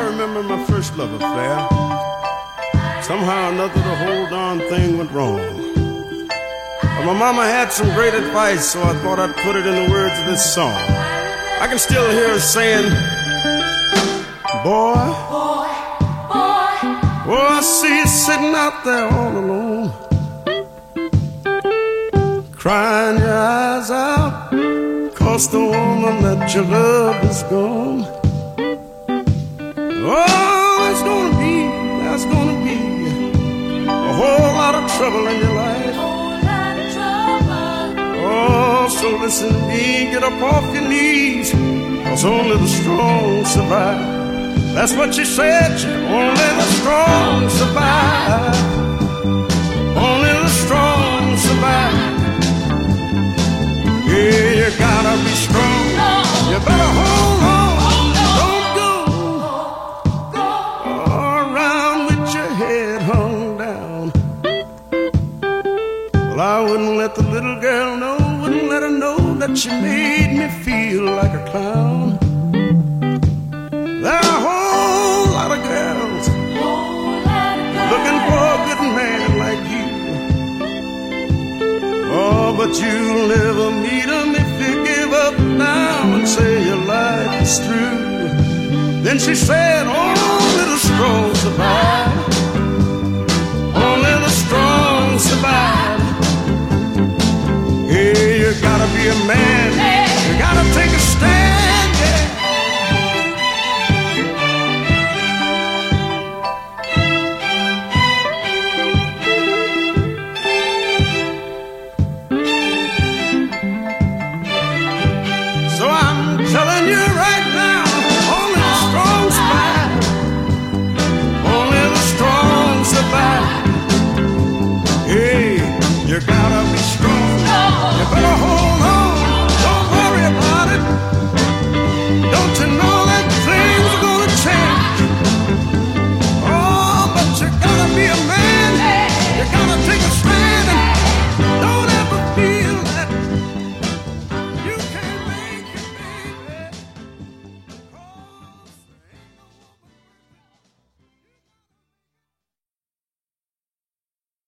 remember my first love affair. Somehow or another, the whole darn thing went wrong. But my mama had some great advice, so I thought I'd put it in the words of this song. I can still hear her saying, boy, I see you sitting out there all alone, crying your eyes out, 'cause the woman that you love is gone. Oh, there's gonna be a whole lot of trouble in your life. Oh, so listen to me, get up off your knees, 'cause only the strong survive. That's what she said, only the strong survive. Only the strong survive. Yeah, you gotta be strong. You better hold on. Don't go around with your head hung down. Well, I wouldn't let the little girl know, wouldn't let her know that she made me feel like a clown. There are a whole lot of girls looking for a good man like you. Oh, but you'll never meet him if you give up now and say your life is through. Then she said, only the strong survive. Only the strong survive. Hey, you gotta be a man. You gotta take a stand, yeah. So I'm telling you right now, only the strong survive. Only the strong survive. Hey, you gotta be strong. You better